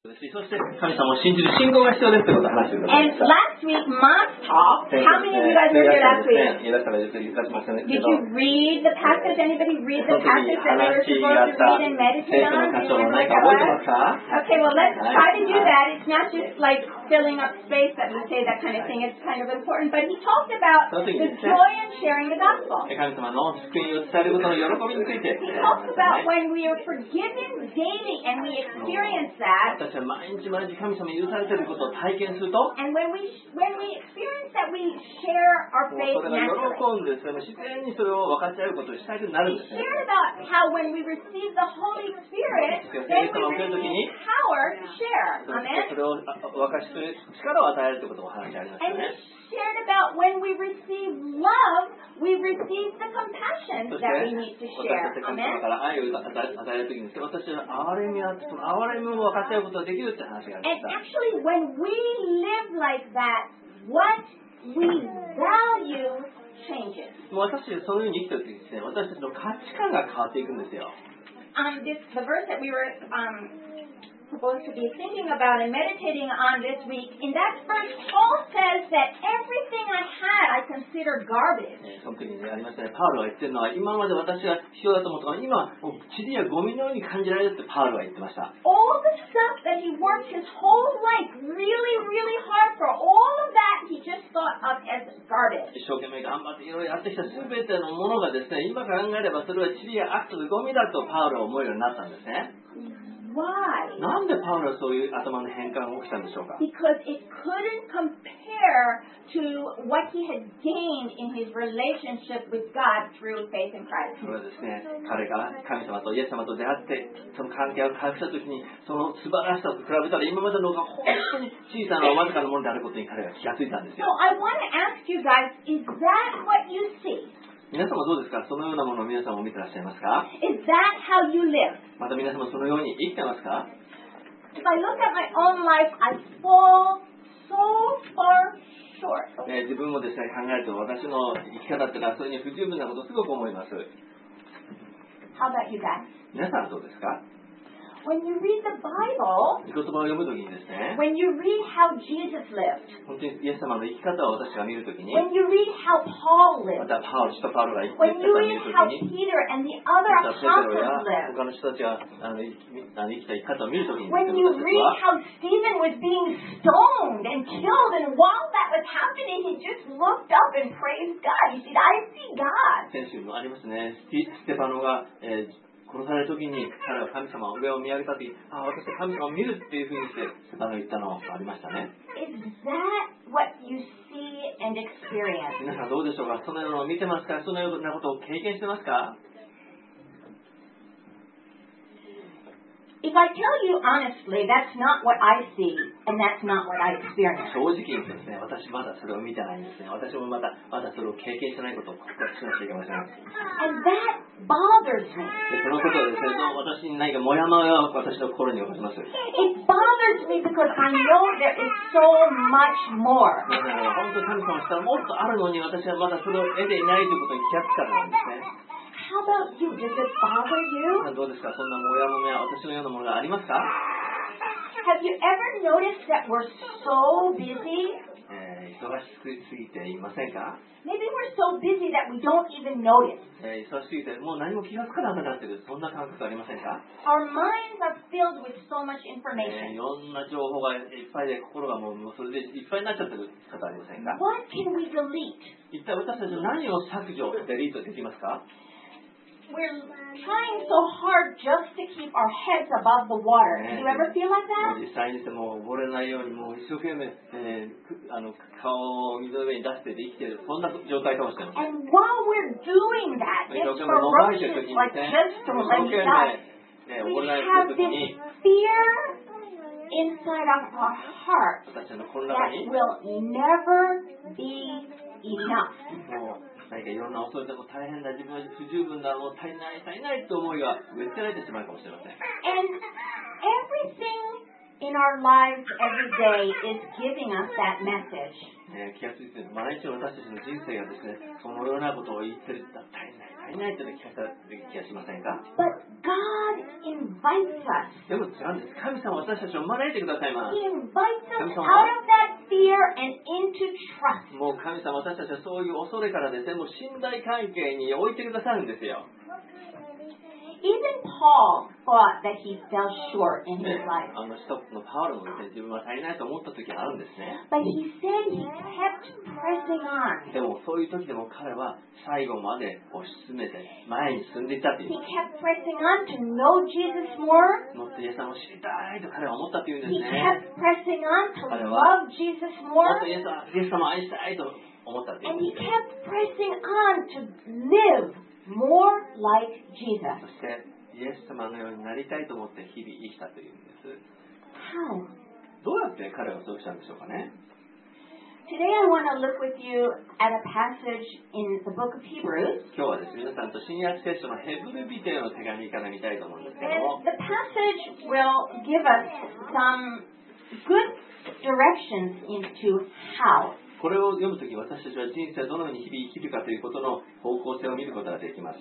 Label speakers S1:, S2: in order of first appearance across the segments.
S1: そして神様を信じる信仰が必要ですということを話してください
S2: And last week, Mom's talk, how many of you guys were here last week? Did you read the passage? Anybody read the passage that we were supposed to read and meditate on? Do you remember what that was? Okay, well, let's try to do that. It's not just like filling up space that we say that kind of thing. It's kind of important. But he talked about the joy in sharing the gospel.
S1: 神様の福音を伝えることの喜びについて
S2: He talks about when we are forgiven daily and we experience that.
S1: 私は毎日毎日神様に許されていることを体験すると
S2: And when we experience that, we share our
S1: そ
S2: faith
S1: れが
S2: naturally.
S1: 喜んで自然にそれを分かち合うことをしたいとなるん
S2: We
S1: ですね
S2: share about how when we receive the Holy Spirit, then we receive power to share.
S1: そ
S2: Amen?
S1: れを分かち合う力を与えるということも話ありました
S2: And we
S1: ね
S2: shared about when we receive love, we receive the compassion
S1: そして
S2: that we need to
S1: 私
S2: share.
S1: たち神
S2: Amen?
S1: 様から愛を与えるときに私は憐れみはその憐れみも分かち合うことができるって話があり
S2: And
S1: ました
S2: actually, when we live like that, what we value changes.
S1: もう私たちそのように生きてるときですね私たちの価値観が変わっていくんですよ
S2: The verse that we were supposed to be thinking about and meditating on this week, in that verse, Paul says that everything I had, I consider garbage.
S1: その時にありましたねパウロが言ってるのは今まで私が必要だと思ったのが今もう塵やゴミのように感じられるってパウロが言ってました
S2: All the stuff that he worked his whole life really, really hard for, all of that he just thought of as garbage.
S1: 一生懸命頑張っていろいろやってきた全てのものがですね今考えればそれは塵や悪とゴミだとパウロは思うようになったんですね
S2: Why?
S1: なんでパウロはそういう頭の変換が起きたんでしょうか
S2: Because it couldn't compare to what he had gained in his relationship with God through faith in Christ.
S1: それはですね彼が神様とイエス様と出会ってその関係を回復した時にその素晴らしさと比べたら今までのが本当に小さなわずかなものであることに彼が気がついたんです
S2: So
S1: よ
S2: I want to ask you guys, is that what you see?
S1: 皆様どうですかそのようなものを皆様も見てらっしゃいますか
S2: Is that how you live?
S1: また皆様そのように生きてますか
S2: If I look at my own life, I fall so far short.
S1: 自分もですね考えると私の生き方ってのはそれに不十分なことをすごく思います
S2: How about you guys?
S1: 皆さんはどうですか
S2: When you read the Bible,
S1: 御言葉を読むときにですね
S2: when you read how Jesus lived,
S1: 本当にイエス様の生き方を私が見るときに
S2: when you read how Paul
S1: ま
S2: lived,
S1: たパウロが生き
S2: when
S1: て
S2: you
S1: きた
S2: read how
S1: 見るときに
S2: Peter and the other
S1: またペテロ
S2: apostles
S1: や
S2: lived,
S1: 他の人たちが生きた生き方を見るときに
S2: when you
S1: 私たち
S2: read
S1: は
S2: how Stephen was being stoned and killed, and while that was happening, he just looked up and praised God. He said, I see God.
S1: 先週もありますねステパノが、殺されるときに彼は神様を上を見上げたとき私は神様を見るっていうふうにしてステパノが言ったのがありましたね
S2: Is that what you see and experience?
S1: 皆さんどうでしょうかそのようなのを見てますかそのようなことを経験してますか
S2: If I tell you honestly, that's not what I see, and that's not what I experience.
S1: 正直にですね私まだそれを見てないんですね私もまだそれを経験してないことを告白しなきゃいけません
S2: And that bothers me.
S1: でそのことをですね私に何かモヤモヤを私の心に起こします
S2: It bothers me because I know there is so much more.
S1: だから本当に神様したらもっとあるのに私はまだそれを得ていないということに気がつかないんですね
S2: How about you? Does it bother you?
S1: どうですかそんなモヤモヤ私のようなものがありますか
S2: Have you ever noticed that we're so busy?
S1: 忙しすぎていませんか
S2: Maybe we're so busy that we don't even notice.
S1: 忙しすぎてもう何も気がつかなくなっているそんな感覚ありませんか
S2: Our minds are filled with so much
S1: い
S2: information.
S1: ろんな情報がいっぱいで心がもうそれでいっぱいになっちゃってる方ありませんか
S2: What can we delete?
S1: 一体私たちは何を削除デリートできますか
S2: We're trying so hard just to keep our heads above the water. Do you ever feel like that?
S1: 実際にしても溺れないようにもう一生懸命、顔を水の上に出して生きているそんな状態かもしれません
S2: And while we're doing that,
S1: 一
S2: it's
S1: 生懸命もがいてる
S2: ferocious,
S1: 時に
S2: like
S1: ね
S2: just
S1: 一
S2: to
S1: 生
S2: let
S1: 懸
S2: me
S1: 命、
S2: die.
S1: 溺れない
S2: We
S1: と
S2: have
S1: いう時
S2: this
S1: に
S2: fear inside of our heart
S1: 私たちの心の
S2: that
S1: 中に
S2: will never be enough.
S1: もう何かいろんな恐れでも大変だ自分は不十分だもう足りないと思いが植え付けられてしまうかもしれません
S2: And everything in our lives every day is giving us that message.
S1: 気がついている毎日私たちの人生がですねそのようなことを言ってる足りない足りないという気がしませんか？
S2: But God invites us.
S1: でも違うんです。神様は私たちを招いてくださいます。
S2: He invites us out of that fear and into trust.
S1: もう神様、私たちはそういう恐れからですね、もう信頼関係に置いてくださるんですよ。
S2: Even Paul thought that he fell short in his life.
S1: 使徒のパウロもですね、自分は足りないと思った時があるんですね。
S2: But he said he kept pressing on.
S1: でもそういう時でも彼は最後まで推し進めて前に進んでいったってい
S2: He
S1: う。
S2: kept pressing on to know Jesus more.
S1: もっとイエス様を知りたいと彼は思ったっていうんで
S2: He
S1: すね。
S2: kept pressing on to love Jesus
S1: もっ
S2: more.
S1: とイエス様を愛したいと思ったってい
S2: And
S1: うん
S2: he
S1: です。
S2: kept pressing on to live more like Jesus.
S1: そしてイエス様のようになりたいと思って日々生きたというんです。
S2: How?
S1: どうやって彼はそうしたんでしょうかね。
S2: Today I want to look with you at a passage in the book of Hebrews.
S1: 今日はですね、皆さんと新約聖書のヘブルビテの手紙から見たいと思うんですけども、
S2: And the passage will give us some good directions into how.
S1: これを読むとき私たちは人生をどのように日々生きるかということの方向性を見ることができます。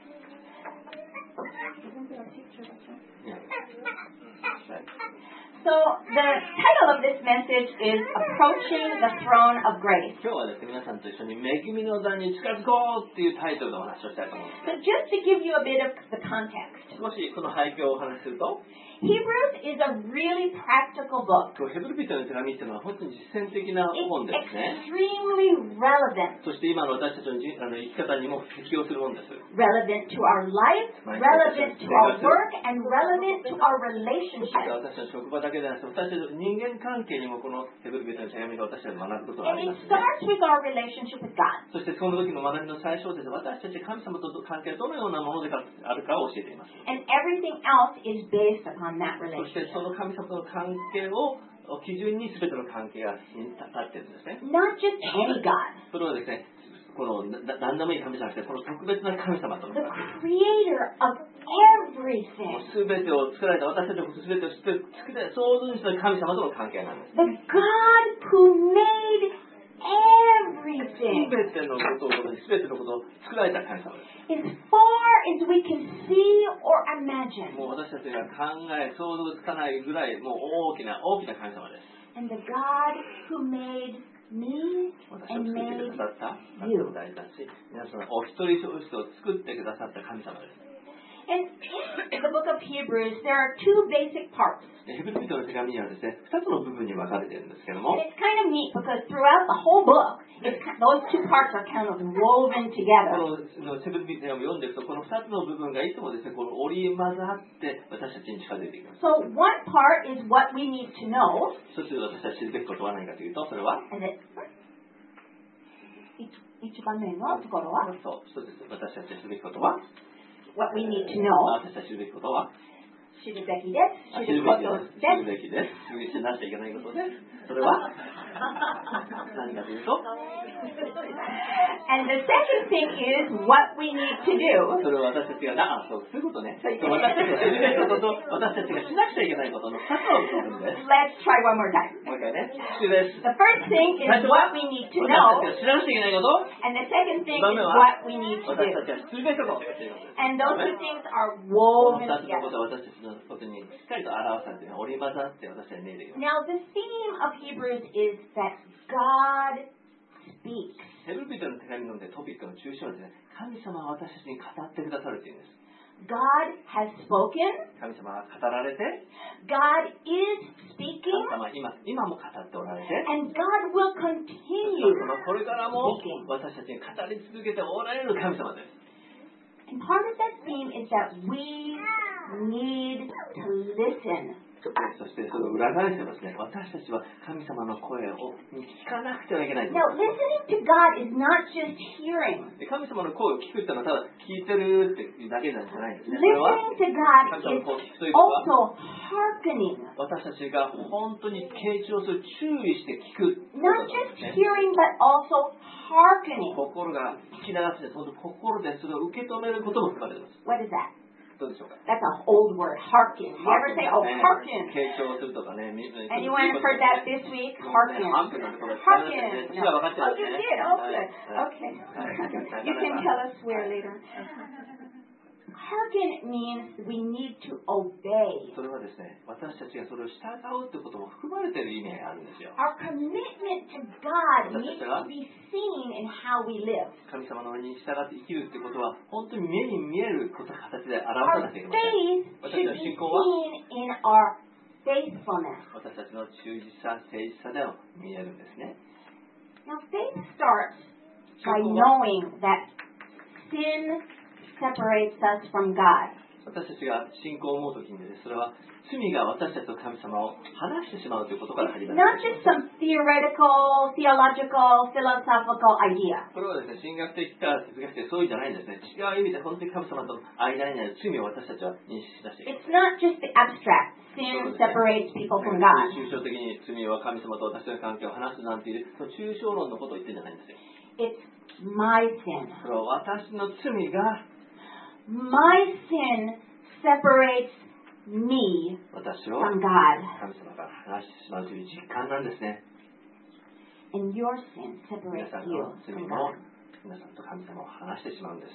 S2: So the title of this message is Approaching the Throne of Grace.
S1: 今日はですね、皆さんと一緒に恵みの座に近づこうっていうタイトルでお話をしたいと思います。
S2: So just to give you a bit of the context,
S1: 少しその背景をお話しすると、
S2: Hebrews is a really practical book.
S1: ヘブルビテの手紙っていうのは本当に実践的な
S2: It's
S1: 本ですね。
S2: extremely relevant.
S1: そして今の私たちの生き方にも適応するものです。
S2: Relevant to our life, relevant to our work, and relevant to our relationship.
S1: 私たちの職場だけでなくて、私たちの人間関係にもこのヘブルビテの手紙が私たちに学ぶことがあ
S2: And
S1: り
S2: it
S1: ますね。
S2: starts with our relationship with God.
S1: そしてその時の学びの最初です。私たち神様と関係はどのようなものであるかを教えています。
S2: And everything else is based upon that
S1: そして
S2: relationship.
S1: その神様との関係を基準に全ての関係が立っているんですね。
S2: Not just any God.
S1: それはですね、この何でもいい神じゃなくて、この特別な神様との
S2: The
S1: 関係。
S2: creator of
S1: も
S2: everything.
S1: う全てを作られた私たちのこと全てを知って作って創造主の神様との関係なんです。
S2: The God who made everything.
S1: 全てのことを全てのことを作られた神様です。
S2: As far as we can see or imagine.
S1: もう私たちが考え想像つかないぐらいもう大きな神様です。
S2: And the God who made me
S1: 私を
S2: and
S1: 作ってく
S2: made
S1: ださった神様大だし、皆さんお一人一人を作ってくださった神様です。
S2: And in the book of Hebrews, there are two basic parts.
S1: ヘブル人の手紙にはですね、2つの部分に分かれているんですけども、
S2: And it's kind of neat because throughout the whole book, those two parts are kind of woven
S1: こ
S2: together.
S1: のヘブル人を読んでいくと、この2つの部分がいつもですね、この織り交ざって私たちに近づいていきます。
S2: So one part is what we need to know.
S1: そして私たち知るべきことは何かというと、それは、
S2: And it, 一番目のところは
S1: そうです。私たち知るべきことは、
S2: what we need to know.
S1: 私たち知るべきことは、
S2: 知るべきです。知ることです。
S1: 知るべきです。知らなきゃいけないことです。それは何かというと、
S2: And the second thing is what we need to do.
S1: それは私たちがそういうことね。私たちが知るべきことと私たちがしなくちゃいけないことの2つの部分です。
S2: Let's try one more time.
S1: もう一回ね。です。
S2: The first thing is what we need to
S1: 私
S2: know.
S1: たちが知らなくちゃいけないこと。
S2: And the second thing is what we need to
S1: 私
S2: do.
S1: たちが知るべきこと。
S2: And those two things are
S1: この
S2: woven
S1: 2つのこ
S2: together.
S1: とは私たちのことにしっかりと表されて織り交ざって私たちに見えています。
S2: Now, the theme of Hebrews is that God speaks.
S1: ヘブル人の手紙のトピックの中心はですね、神様は私たちに語ってくださるというんです。
S2: God has spoken.
S1: 神様が語られて、
S2: God is speaking.
S1: 神様は今も語っておられて、
S2: And God will
S1: 神
S2: continue.
S1: 様はこれからも私たちに語り続けておられる神様です。
S2: And part of that theme is that we need to listen.
S1: そしてその裏返してますね、私たちは神様の声を聞かなくてはいけない。
S2: Now, listening to God is not just hearing.
S1: で神様の声を聞くってのはただ聞いてるっていうだけなんじゃないんですね。それは
S2: Listening to God
S1: 神様の声を聞くということは
S2: is also hearkening.
S1: 私たちが本当に傾聴する、注意して聞くこと
S2: Not
S1: なんで
S2: just
S1: すね。
S2: hearing, but also hearkening.
S1: 心が聞き流して、その心でそれを受け止めることも含まれています。
S2: What is that?
S1: どうでしょうか。
S2: That's an old word, hearken. You ever say, oh, hearken?
S1: 継承するとかね。
S2: Anyone heard that this week? Hearken. Hearken. No. Oh, you did? Oh, good. Okay. You can tell us where later. Hearken means we need to obey.
S1: それはですね、私たちがそれを従うということも含まれている意味があるんですよ。
S2: Our commitment to God needs to be seen in how we live.
S1: 神様のに従って生きるということは本当に目に見える形で表さなきゃいけません。
S2: Our faith should be seen in our faithfulness.
S1: 私たちの忠実さ、誠実さで見えるんですね。
S2: Now, faith starts by knowing that sin separates us from God.
S1: 私たちが信仰を思うときに、ね、それは罪が私たちと神様を離してしまうということから始まります。
S2: Not just some theoretical, theological, philosophical idea.
S1: これはですね、神学的か哲学的そういうんじゃないんですね。違う意味で本当に神様との間にある罪を私たちは認識し出しています。
S2: It's not just the abstract. Sin separates people from God.
S1: 抽象的に罪は神様と私との関係を離すなんていう、その抽象論のことを言ってるんじゃないんですよ。
S2: It's my sin.
S1: それは私の罪が
S2: My sin separates me
S1: 私を
S2: from
S1: 神
S2: God.
S1: 様から離してしまうという実感なんですね。
S2: And your sin
S1: 皆
S2: separates
S1: さん
S2: you
S1: の罪
S2: from
S1: も
S2: God.
S1: 皆さんと神様を離してしまうんです。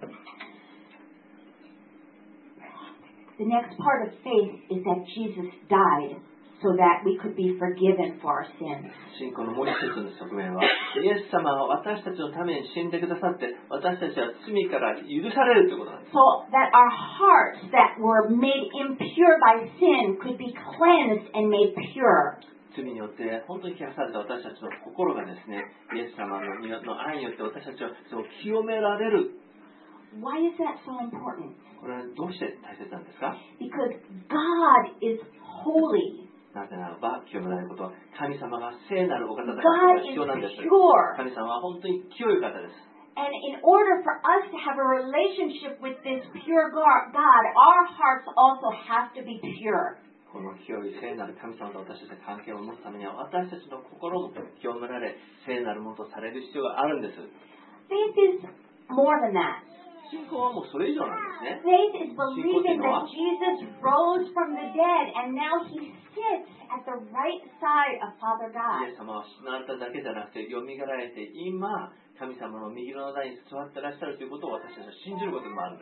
S2: The next part of faith is that Jesus died so that we could be forgiven for our sins.
S1: 信仰のもう一つの側面は、イエス様は私たちのために死んでくださって、私たちは罪から許されるということなんです。
S2: So that our hearts that were made impure by sin could be cleansed and made pure.
S1: 罪によって本当に汚された私たちの心がですね、イエス様の愛によって私たちはその清められる。
S2: Why is that so important?
S1: これはどうして大切なんですか？
S2: Because God is holy.
S1: なぜならば清められることは神様が聖なるお方だから必要なんです。
S2: God is pure.
S1: 神様は本当に清い方です。
S2: And in order for us to have a relationship with this pure God, our hearts also have to be pure.
S1: この清い聖なる神様と私たちが関係を持つためには私たちの心も清められ聖なるものとされる必要があるんです。
S2: Faith is more than that.
S1: 信仰はもうそれ以上なんですね。
S2: Faith is believing that Jesus rose from the dead and now he sits at the right side of Father
S1: イ
S2: God.
S1: エス様は死なれただけじゃなくて、よみがえられて、今、神様の右の台に座ってらっしゃるということを私たちは信じることでもあるんです。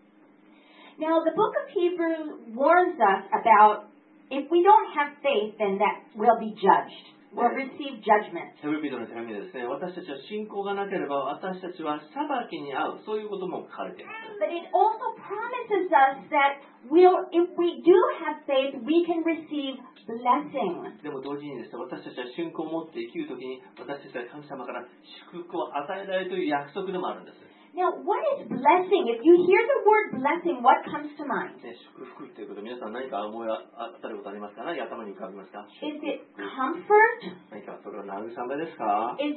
S2: Now, the book of Hebrews warns us about if we don't have faith, then that we'll be judged. We'll receive judgment.
S1: ヘブル人の手紙でですね、私たちは信仰がなければ私たちは裁きに遭う、そういうことも書かれています。
S2: But it also promises us that if we do have faith, we can receive blessing.
S1: でも同時にですね、私たちは信仰を持って生きるときに、私たちは神様から祝福を与えられるという約束でもあるんです。
S2: Now, what is blessing? If you hear the word blessing, what comes to mind?
S1: ね、祝福ということ、皆さん何か思い当たることありますか？何頭に浮かびますか？
S2: Is it comfort?
S1: 何かそれは慰めですか？
S2: Is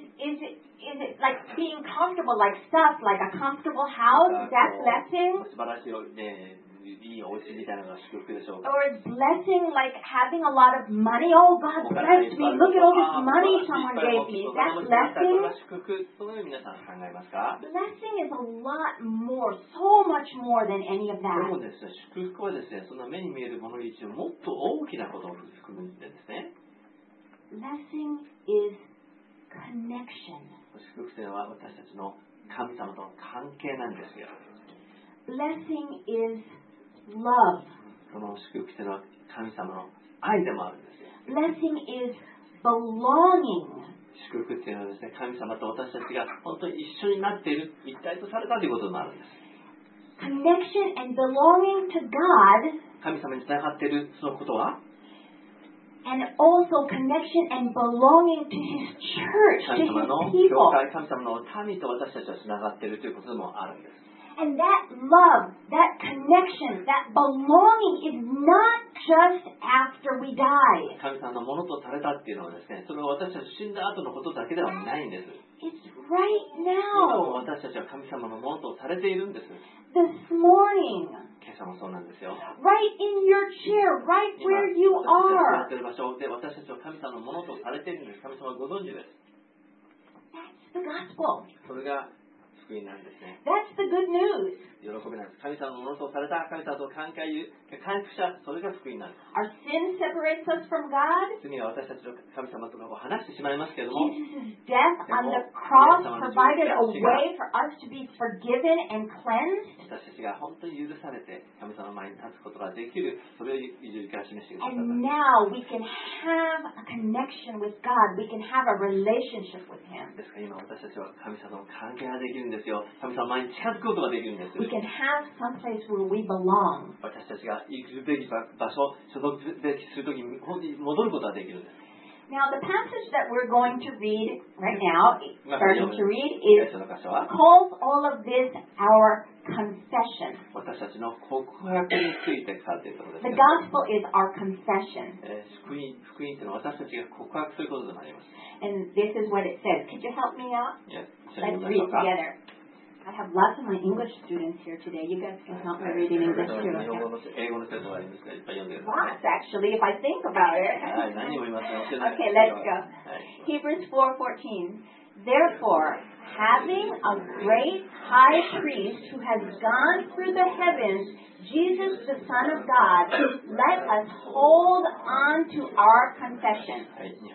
S2: it like being comfortable, like stuff, like a comfortable house? Is that blessing?
S1: 素晴らしい、ね、いいお家みたいなのが祝福でしょうか？
S2: Or is blessing like having a lot of money? Oh, God blessed me. Look at all this money someone gave me. Is that blessing?
S1: 祝福、そのように皆さん考えますか？
S2: Blessing is a lot more, so much more than any of
S1: でも
S2: that.
S1: ですね、祝福はですね、そんな目に見えるもの以上もっと大きなことを含むんですね。
S2: Blessing is connection.
S1: 祝福というのは私たちの神様との関係なんですよ。
S2: Blessing is love.
S1: その祝福というのは神様の愛でもあるんですよ。
S2: Blessing is belonging.
S1: 祝福っていうのはですね、神様と私たちが本当に一緒になっている、一体とされたということでもあるんです。
S2: Connection and belonging to God,
S1: 神様につながっているそのことは、
S2: and also connection and belonging to His church,
S1: 神
S2: to
S1: 様の
S2: His
S1: 教
S2: people.
S1: 会、神様の民と私たちはつながっているということでもあるんです。
S2: And that love, that connection, that belonging is not just after we die.
S1: 神様のものとされたっていうのはですね、それは私たち死んだ後のことだけではないんです。
S2: It's right
S1: 今も
S2: now.
S1: 私たちは神様のものとされているんです。
S2: This morning.
S1: 今朝もそうなんですよ。
S2: Right in your chair, right
S1: 今
S2: where you
S1: 私たちが座っ
S2: are.
S1: ている場所で私たちは神様のものとされているんです。神様はご存知です。
S2: That's the gospel.
S1: それが福音なんですね。
S2: That's the good news.
S1: 喜びなんです。神様のものとされた神様と関係を回復者、それが福音なんです。
S2: Our sin separates us from God.
S1: 罪は私たちの神様と離してしまいますけれども、
S2: Jesus' death on the cross provided a way for us to be forgiven and cleansed.
S1: 私たちが本当に許されて神様の前に立つことができる、それを十字架から示してくださった。
S2: And now we can have a connection with God. We can have a relationship with Him.
S1: ですから今私たちは神様の関係ができるんですよ。神様の前に近づくことができるんです。
S2: We can have some place where we belong.
S1: 私たちが行くべき場所、所属するときに本当に戻ることができるんです。
S2: Now, the passage that we're going to read right now, starting to read, calls all of this our confession.
S1: 私たちの告白について書かれているところです。
S2: The gospel is our confession.
S1: 福音というのは私たちが告白することとなります。
S2: And this is what it says. Could you help me out?
S1: Yes.
S2: Let's read together. I have lots of my English students here today. You guys can help me reading English too. Lots, actually, if I think about it. Okay, let's go. Hebrews 4:14. Therefore, having a great high priest who has gone through the heavens, Jesus, the Son of God, let us hold on to our confession.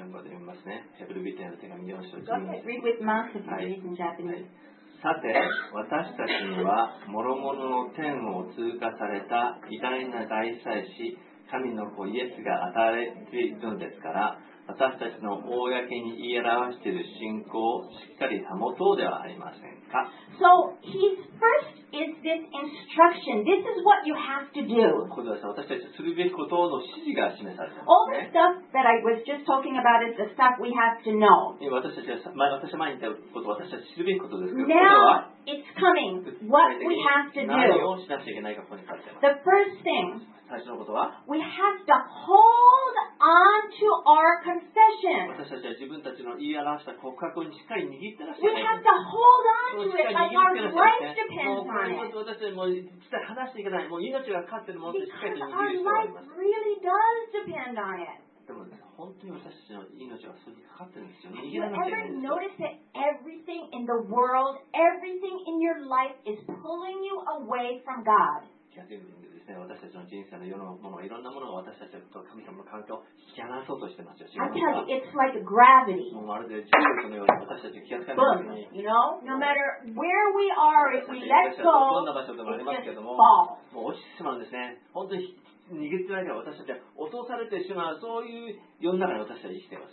S2: Go ahead, read with Max if you read in Japanese.
S1: さて、私たちには諸々の天を通過された偉大な大祭司、神の子イエスが与えているのですから、私たちの公に言い表している信仰をしっかり保とうではありませんか。
S2: So, his first is this instruction. This is what you have to do.
S1: ここでは私たちするべきことの指示が示されています。
S2: All the stuff that I was just talking about is the stuff we have to know.
S1: 私前に言ったこと、私たち知るべきことですけど、
S2: Now it's coming. What we have to
S1: 何
S2: do.
S1: をしなくちゃいけないかここに書いてあります。
S2: The first thing,
S1: 最初のことは、
S2: we have to hold on to our confession.
S1: 私たちは自分たちの言い表した告白にしっかり握ってらっしゃ
S2: We
S1: る。
S2: have to hold on to it like our life depends
S1: もう
S2: on it.
S1: 私たちもう実際話していけない。もう命がかかっているものとしっかり
S2: Because
S1: と握
S2: our
S1: る必要があり
S2: life
S1: ます。
S2: really does depend on it.
S1: でもね、本当に私たちの命はそれにかかってるんですよ。
S2: Have
S1: 握
S2: you
S1: らなきゃいけない
S2: ever
S1: んですよ。
S2: noticed that everything in the world, everything in your life is pulling you away from God?
S1: 気がついてるんですね。私たちの人生の世のもの、いろんなものが私たちと神様の関係を引き離そうとしてますよ。
S2: I tell you, it's like gravity.
S1: もうまるで重力のように私たち気がつかないように。
S2: You know, no matter where we are, if we let
S1: どん
S2: go,
S1: な場所でもあり
S2: it
S1: ますけ
S2: just
S1: ども、
S2: falls.
S1: もう落ちてしまうんですね。本当に握ってないから私たちは落とされてしまう、そういう世の中に私たちは生きています。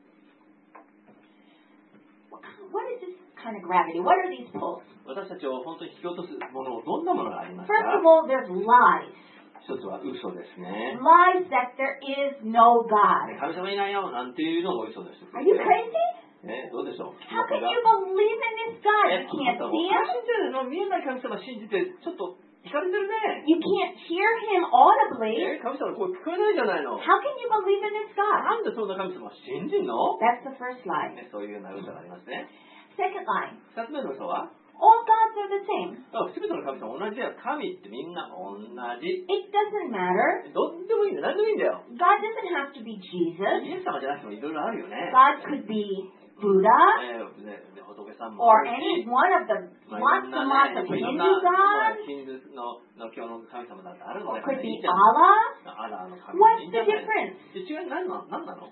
S2: What is this kind of gravity? What are these pulls?
S1: 私たちを本当に引き落とすもの、どんなものがありますか。
S2: First of all, there's lies.
S1: 一つは嘘ですね。
S2: Lies that there is no God.
S1: 神様いないよなんていうのも嘘です。
S2: Are you crazy?
S1: ね、どうでしょう。
S2: How can you believe in this God? You can't see him.
S1: 見えない神様信じてちょっと惹かれてるね。
S2: You can't hear him audibly.
S1: 神様の声聞こえないじゃないの。
S2: How can you believe in this God?
S1: なんでそんな神様を信じるの？
S2: That's the first lie.
S1: ね、そういうような嘘がありますね。
S2: Second lie.
S1: 二つ目の嘘は、
S2: All gods are the same.
S1: すべての神様同じだよ。神ってみんな同じ。
S2: It doesn't matter.
S1: どっちでもいいんだよ。何でもいいんだよ。
S2: God doesn't have to be Jesus.
S1: イエス様じゃなくてもいろいろあるよね。
S2: God could be Buddha
S1: 仏さんも
S2: or any one of the lots and lots of Hindu gods.
S1: ヒンドゥーの教の神様だってあるの
S2: Or
S1: で、
S2: could be
S1: いいじゃん。
S2: Allah.
S1: アラーの神
S2: What's
S1: いい
S2: the
S1: じゃない
S2: difference?
S1: 違い何なの？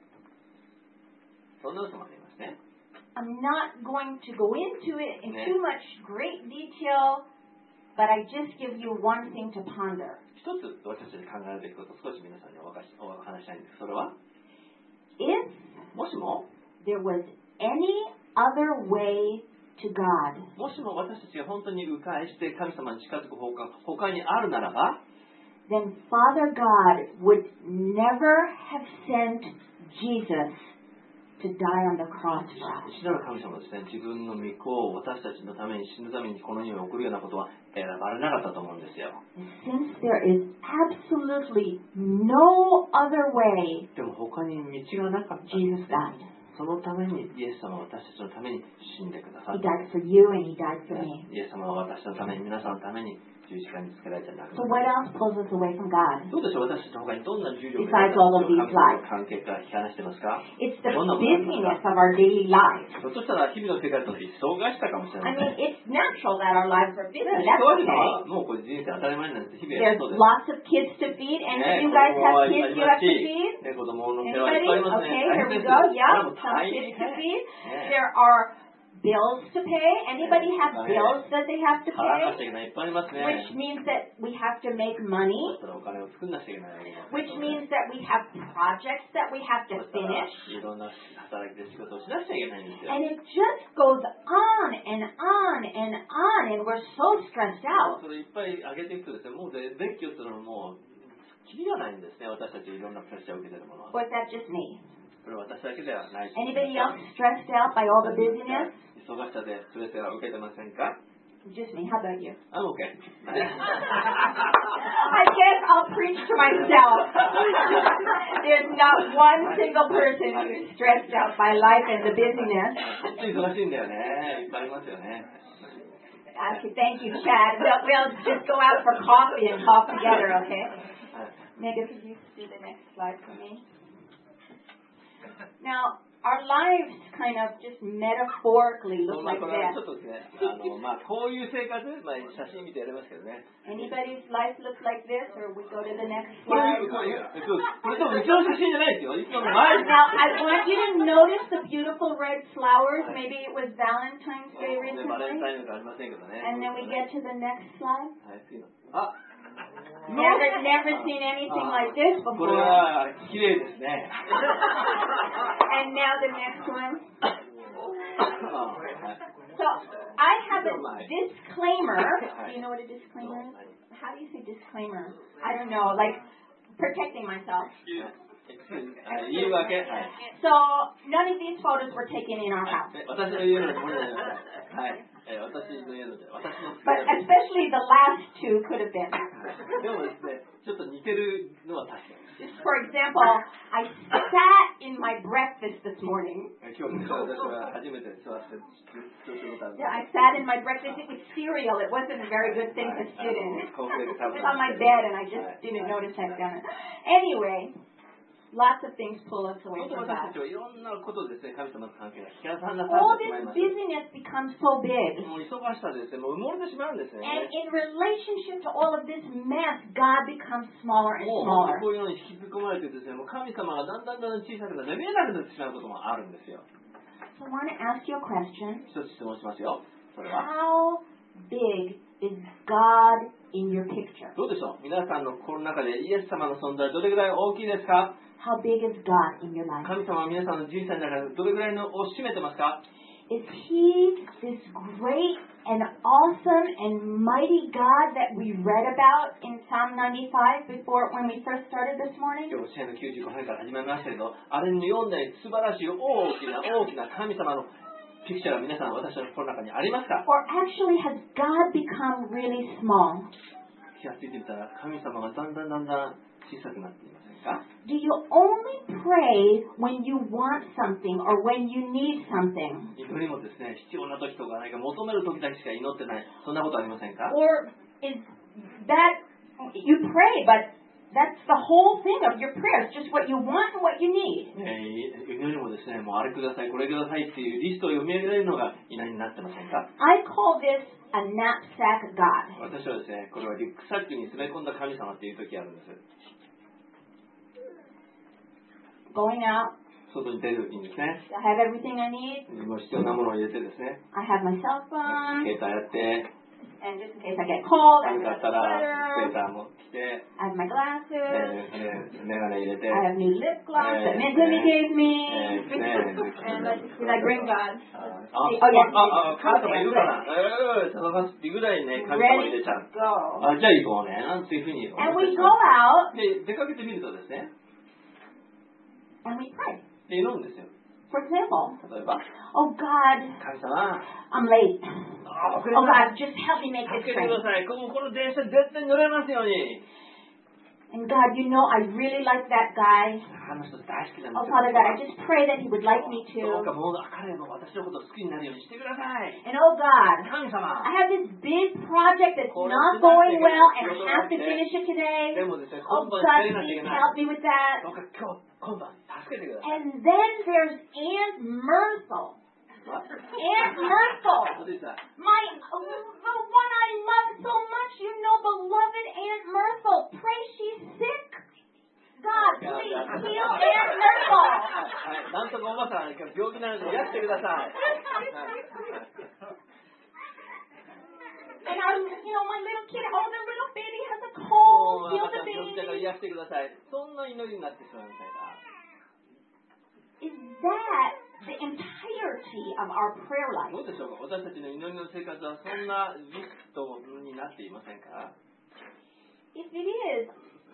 S1: そんな嘘もありますね。
S2: I'm not going to go into it in too much great detail, but I just give you one thing to ponder.
S1: 一つ私たちに考えるべきことを少し皆さんにお話したいんです。それは、
S2: If
S1: もしも
S2: there was any other way to God,
S1: もしも私たちが本当に迂回して神様に近づく方が他にあるならば、
S2: then Father God would never have sent Jesus to die on the cross for us.
S1: 父なる神様ですね、自分の御子を私たちのために死ぬためにこの世に送るようなことは選ばれなかったと思うんですよ。
S2: Since there is absolutely no other way,
S1: でも他に道がなかったんです
S2: Jesus
S1: ね。
S2: died.
S1: そのためにイエス様は私たちのために死んでくださ
S2: He
S1: った。
S2: died for you and He died for me.
S1: イエス様は私のために皆さんのために十字架につけられたんだ。
S2: So what else pulls us away from God?
S1: どうでしょう、私たちの他にどんな重力
S2: Besides all of these lies.
S1: 関係か引き離してますか？
S2: It's the busyness of our daily lives.
S1: ひょっとしたら日々の生活の忙しさかもしれま
S2: I
S1: せん。
S2: mean, it's natural that our lives are busy.
S1: 忙
S2: That's
S1: しいの
S2: okay.
S1: はもうこれ人生当たり前なんです。日々や
S2: There's
S1: そうです。
S2: lots of kids to feed, and you guys have kids you have to feed?
S1: 子供の世話いっぱいあり
S2: Anybody?
S1: ますね。
S2: Okay, here
S1: 大変
S2: we
S1: です。
S2: go.
S1: あ
S2: Yeah,
S1: もう
S2: some
S1: 大
S2: kids
S1: 変。
S2: to feed.
S1: ね
S2: There are bills to pay. Anybody have bills that they have to
S1: 払わな
S2: pay?
S1: きゃいけないいっぱいありますね。
S2: Which means that we have to make money.
S1: そしたらお金を作んなきゃいけないわけです。
S2: Which means that we have projects that we have to
S1: そしたら
S2: finish.
S1: いろんな働きで仕事をしなくちゃいけないんですよ。
S2: And it just goes on and on and on, and we're so stressed out.
S1: それいっぱい上げていくとですね、もう別居するのもキリがないんですね。私たちいろんなプレッシャーを受けているものは。
S2: Or is that just me?
S1: これは私だけではない。
S2: Anybody else stressed out by all the busyness?
S1: 忙しさで全ては受けてませんか？
S2: Just me. How about you?
S1: I'm okay.
S2: I guess I'll preach to myself. There's not one single person who's stressed out by life and the busyness.
S1: 忙しいんだよね。いっぱいありますよね。
S2: Okay, thank you, Chad. We'll just go out for coffee and talk together, okay? Megan, could you do the next slide for me? Now, our lives kind of just metaphorically look
S1: まあ
S2: like
S1: これはち
S2: this.
S1: ょっとですね、まあこういう生活、まあ写真見てやりますけどね。
S2: Anybody's life looks like this, or we go to the next
S1: これ
S2: slide?
S1: これでもうちの写真じゃないですよ。いつも前
S2: Now, I want you to notice the beautiful red flowers. Maybe it was Valentine's Day
S1: バレン
S2: recently.
S1: タインがありませんけどね。
S2: And then we get to the next slide.
S1: はい、次の。あ、
S2: Never seen anything like this
S1: これ
S2: before.
S1: は綺麗ですね。
S2: And now the next one.
S1: はい
S2: So I have a disclaimer. Do you know what a disclaimer is? How do you say disclaimer? I don't know. Like protecting myself.
S1: はい、言い訳。はい。
S2: So none of these photos were taken in our house.
S1: 私の家のでこれはい。私の家ので私の
S2: But especially the last two could have been.
S1: でもですね、ちょっと似てるのは確かに。
S2: Just for example, I sat in my breakfast this morning.
S1: 今日私は初めて座って朝食を食べ
S2: Yeah, I sat in my breakfast. It was cereal. It wasn't a very good thing to sit in.
S1: コーンフレーク食べ
S2: It was on my bed, and I just didn't notice I'd done it. Anyway, lots of things pull us away
S1: 本当
S2: from
S1: 私た
S2: God.
S1: ちはいろんなことですね、神様と関係が引き離さ
S2: All
S1: れてしまい
S2: this
S1: ます。
S2: busyness becomes so big.
S1: もう忙しさでですね、もう埋もれてしまうんですね。
S2: And in relationship to all of this mess, God becomes smaller and
S1: もう
S2: smaller.
S1: こういうのに引き込まれてですね、もう神様がだんだん小さくなって見えなくなってしまうこともあるんですよ。
S2: So I want to ask you a question.
S1: 一つ質問しますよ。それは
S2: How big is God in your picture?
S1: どうでしょう。皆さんの心の中でイエス様の存在どれぐらい大きいですか？
S2: How big is God in your life?
S1: 神様は皆さんの人生の中でどれぐらいのを占めてますか？
S2: Is He this great and awesome and mighty God that we read about in Psalm 95 before when we first started this morning?
S1: 今日詩篇の95編から始まりましたけど、あれに読んだように素晴らしい大きな神様のピクチャーが皆さん私の心の中にありますか？
S2: Or actually, has God become really small?
S1: 気がついてみたら神様がだんだん小さくなっていませんか？
S2: Do you only pray when you want something or when you need something?
S1: 祈りもですね、必要な時とか何か求める時だけしか祈ってない、そんなことありませんか？
S2: Or is that you pray, but that's the whole thing of your prayers, just what you want and what you need?
S1: 祈りもですね、もうあれください、これくださいっていうリストを読み上げられるのが祈りになってませんか？
S2: I call this a knapsack God.
S1: 私はですね、これはリュックサックに詰め込んだ神様っていう時あるんです。
S2: Going out,
S1: 外に出る時にですね、
S2: I have everything I need.
S1: もう必要なものを入れてですね、
S2: I have my cell phone,
S1: 携帯やって、
S2: and just in case I get cold, I
S1: 寒
S2: have
S1: かったらセー
S2: a
S1: ター持ってきて、
S2: I have my glasses.
S1: メガネ入れて、
S2: I have new lip gloss that Megumi gave me.
S1: ね
S2: And did I bring God?
S1: 神様いるかな？探すってぐらいね、神様入れちゃう。
S2: Go.
S1: じゃあ行こうね。なんていうふうに。
S2: And we go out
S1: で、出かけてみるとですね、
S2: and we pray.
S1: で祈るんですよ。
S2: For example,
S1: 例えば、
S2: oh God,
S1: 神様、
S2: I'm late.
S1: 遅れ
S2: Oh
S1: な
S2: God, just help me make
S1: い。助
S2: this
S1: けてく
S2: train.
S1: ださい。この電車絶対乗れますように。
S2: And God, you know I really like that guy.
S1: あの人大好きなん
S2: Oh,
S1: です
S2: Father
S1: よ。
S2: God, I just pray that he would like me
S1: どう
S2: too.
S1: かもう彼も私のことを好きになるようにしてください。
S2: And oh God,
S1: 神様。
S2: I have this big project that's not going well and I have to finish it today.
S1: でもですね、
S2: Oh
S1: 今
S2: God,
S1: 晩になきゃい
S2: please
S1: けない。
S2: help me with that.
S1: どうか今晩助けてください。
S2: And then there's Aunt Myrtle. Aunt Myrtle.
S1: What is that?
S2: The one I love so much, you know, beloved Aunt Myrtle. Pray she's sick. God, please heal Aunt Myrtle.
S1: はい、なんとかおばさんが病気なので癒してください。
S2: And our, my little kid, oh, the little baby has a
S1: も
S2: cold.
S1: う
S2: Heal
S1: 赤ちゃ
S2: the
S1: ん病気だから
S2: baby.
S1: 癒してください。そんな祈りになってしまいませんか？
S2: Is that the entirety of our prayer
S1: ど
S2: life?
S1: うでしょうか？私たちの祈りの生活はそんなリストになっていませんか？
S2: If it is,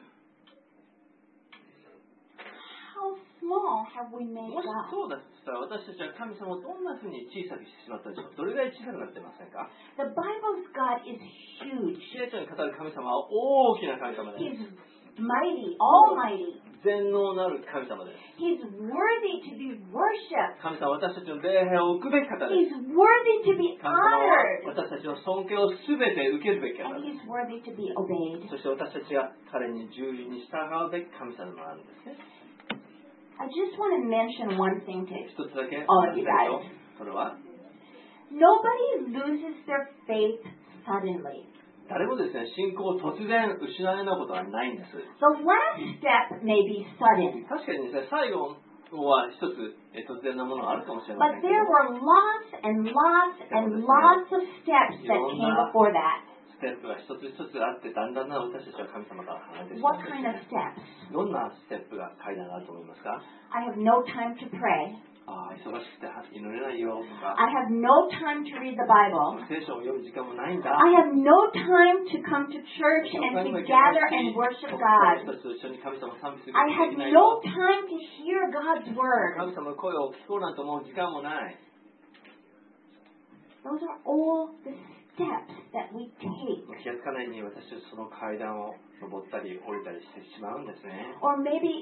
S2: how small have we made
S1: もし
S2: God?
S1: そうだとしたら私たちは神様をどんなふうに小さくしてしまったでしょうか？どれぐらい小さくなってませんか？
S2: The Bible's God is huge.
S1: 聖書に語る神様は大きな神様で
S2: He's
S1: す。
S2: mighty, almighty.
S1: 全能なる神様です。
S2: He's worthy to be worshipped.
S1: 神様は私たちの礼拝を置くべき方で
S2: He's
S1: す。
S2: worthy to be
S1: 神様は
S2: honored.
S1: 私たちの尊敬をすべて受けるべき方
S2: And
S1: で
S2: he's worthy to be obeyed.
S1: す。そして私たちが彼に従順に従うべき神様なんですね。
S2: I just want to mention one thing to
S1: 一つだけ
S2: all of
S1: 話し
S2: you
S1: たい
S2: guys.
S1: よ。それは
S2: Nobody loses their faith suddenly.
S1: 誰もですね、信仰を突然失うようなことはないんです。
S2: The last step may be sudden,
S1: 確かにですね、最後は一つ突然なものがあるかもしれませ
S2: but
S1: んけ
S2: there
S1: ど、
S2: were lots and lots and lots of steps that came before that.
S1: ステップが一つ一つあって、だんだん私たちは神様から離れてしま
S2: What
S1: うんです
S2: kind
S1: ね
S2: of steps?
S1: どんなステップが階段があると思いますか？
S2: I have no time to pray.
S1: ああ、忙しくて祈れないよとか、
S2: I have no time to read the Bible.
S1: 聖書を読む時間もないんだ。
S2: I have no time to come to church and to gather and worship God.
S1: 私たちと一緒に神様を賛美する
S2: I
S1: ことが
S2: have
S1: できない
S2: no
S1: よ。
S2: time to hear God's word.
S1: 神様の声を聞こうなんて思う時間もない。
S2: Those are all the steps that we take.
S1: 気がつかないように私たちその階段を登ったり降りたりしてしまうんですね。
S2: Or maybe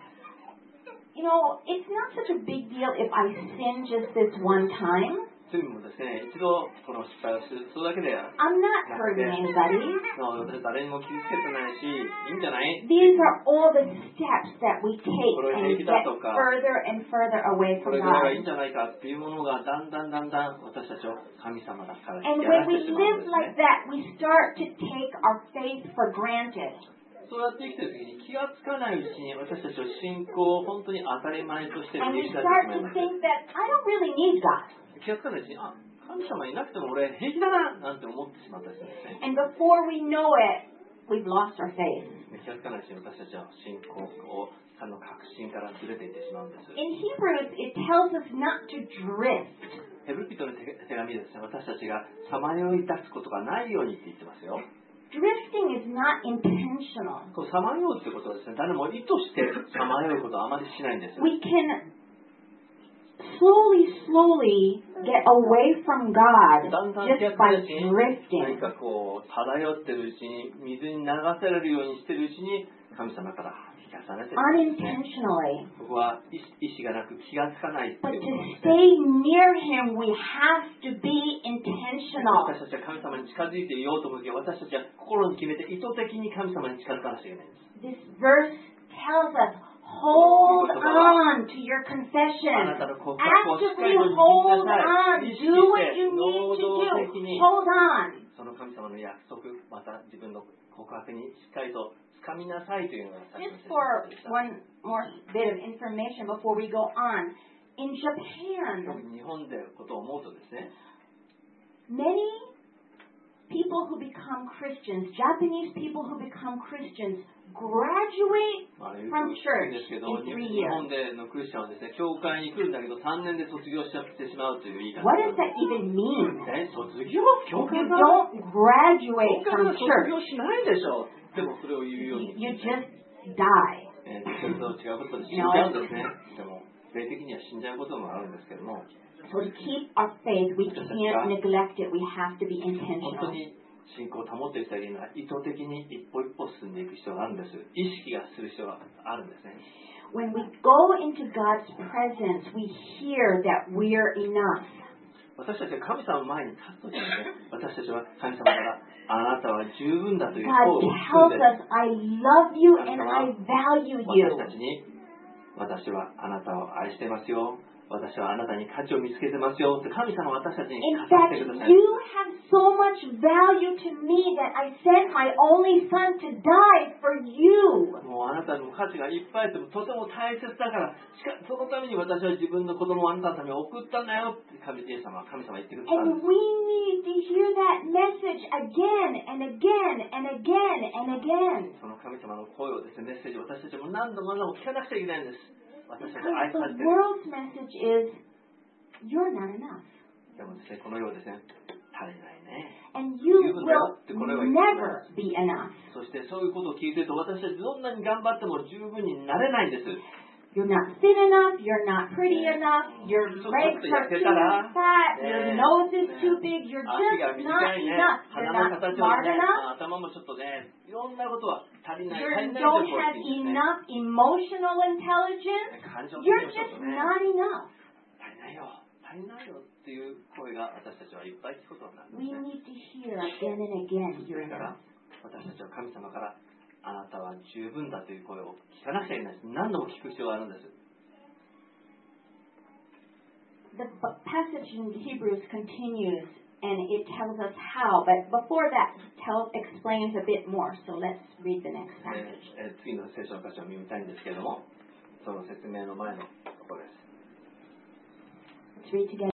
S2: it's not such a big deal if I sin just this one time.
S1: 罪もですね、一度この失敗をする、それだけで
S2: I'm not hurting anybody.
S1: 誰にも傷つけてないし、いいんじゃない？
S2: These are all the steps that we take and get further and further away
S1: こ
S2: from
S1: れぐらいがいいん
S2: God.
S1: じゃないかっていうものがだんだん私たちを神様だから
S2: And
S1: やら
S2: when
S1: せ
S2: we
S1: てしまうんで
S2: live
S1: す
S2: like
S1: ね。
S2: that, we start to take our faith for granted.
S1: そうやって生きてる時に気がつかないうちに私たちは信仰を本当に当たり前として
S2: And
S1: 見
S2: we
S1: 出してし
S2: start
S1: まい
S2: to
S1: ます。
S2: think that I don't really need God.
S1: 気がつかないうちに、あ、神様いなくても俺平気だななんて思ってしまったりするんですね。
S2: And before we know it, we've lost our faith.
S1: 気がつかないうちに私たちは信仰を神の確信からずれていってしまうんです。
S2: In Hebrews, it tells us not to drift.
S1: ヘブル人の手紙でですね、私たちがさまよい出すことがないようにって言ってますよ。
S2: Drifting is not intentional.
S1: こうさまようってことはですね、誰も意図してさまようことはあまりしないんです。
S2: We can slowly get away from God
S1: だんだん
S2: just
S1: 気がつ
S2: by
S1: かないうちに何
S2: drifting.
S1: かこう漂ってるうちに水に流されるようにしてるうちに神様から引かされてるんですね。
S2: Unintentionally.
S1: ここは意思がなく気がつかないって
S2: But
S1: いう
S2: to
S1: ことですね。
S2: stay near Him, we have to be intentional.
S1: 私たちは神様に近づいていようと思うけど、私たちは心に決めて意図的に神様に近づかなきゃいけないんです。
S2: This verse tells us, hold on to your confession. Actively hold on. Do what you need to do. Hold on.
S1: その神様の約束、また自分の告白にしっかりと掴みなさいというのが
S2: Just for one more bit of information before we go on. In Japan,
S1: 日本でことを思うとですね、
S2: many people who become Christians, Japanese people who become Christians, graduate
S1: まあ、よ
S2: from
S1: く聞く
S2: church
S1: んですけど、
S2: in 3
S1: 日
S2: years.
S1: 本でのクリスチャンはですね、教会に来るんだけど3年で卒業しちゃってしまうという言い方。
S2: What does that even mean?
S1: 卒業教会
S2: You
S1: が
S2: don't graduate
S1: 教会
S2: from
S1: が卒
S2: church.
S1: 業しないでしょ。でもそれを言うように。
S2: You just die.
S1: それと違うことで死んじゃうんですね。でも、霊的には死んじゃうこともあるんですけども、
S2: So to keep our faith, we can't neglect it. We have to be
S1: 本当
S2: intentional.
S1: に信仰を保っていく人がいるのは意図的に一歩一歩進んでいく必要があるんです。意識がする必要があるんですね。
S2: When we go into God's presence, we hear that we're enough.
S1: 私たちが神様の前に立つときにね、私たちは神様からあなたは十分だという声を
S2: God
S1: 聞くん
S2: tells
S1: で
S2: us, I love you and I value
S1: す。
S2: you.
S1: 私たちに私はあなたを愛していますよ。私はあなたに価値を見つけてますよって神様は私たちに
S2: In
S1: 語っ
S2: fact,
S1: てください。
S2: you have so much value to me that I sent my only son to die for you.
S1: もうあなたの価値がいっぱいあってもとても大切だから、そのために私は自分の子供をあなたのために送ったんだよって神様は言ってくださるん
S2: And
S1: です。
S2: we need to hear that message again and again and again and again.
S1: その神様の声をですね、メッセージを私たちも何度も何度も聞かなくちゃいけないんです。私たちは愛
S2: Because
S1: され
S2: the
S1: ている。
S2: world's message is, you're not enough.
S1: でもですね、この世ですね、足りないね。
S2: And you will never be enough.
S1: そしてそういうことを聞いてると、私たちどんなに頑張っても十分になれないんです。
S2: You're not thin enough, you're not pretty enough, your legs are too fat, your nose is too big, you're just
S1: 足が短
S2: not
S1: いね。
S2: enough,
S1: 鼻
S2: you're
S1: の
S2: not
S1: 形
S2: smart
S1: もね、
S2: enough,
S1: 頭もちょっとね、いろんなことは足りない。
S2: you
S1: 足りない
S2: don't
S1: ということ
S2: have
S1: ですね。
S2: enough emotional intelligence,
S1: 感情的
S2: you're
S1: にもちょっ
S2: just
S1: とね、
S2: not enough.
S1: 足りないよ、足りないよっていう声が私たちはいっぱい聞くことになるんで
S2: We
S1: すね。
S2: need to hear again and again,
S1: そ
S2: you're
S1: れから
S2: enough.
S1: 私たちは神様からあなたは十分だという声を聞かなくちゃいけないです。何度も聞く必要があるんです。
S2: The passage in Hebrews continues and it tells us how, but before that explains a bit more. So let's read the next passage.
S1: 次の聖書の箇所を見たいんですけれども、その説明の前のところです。
S2: Let's read together.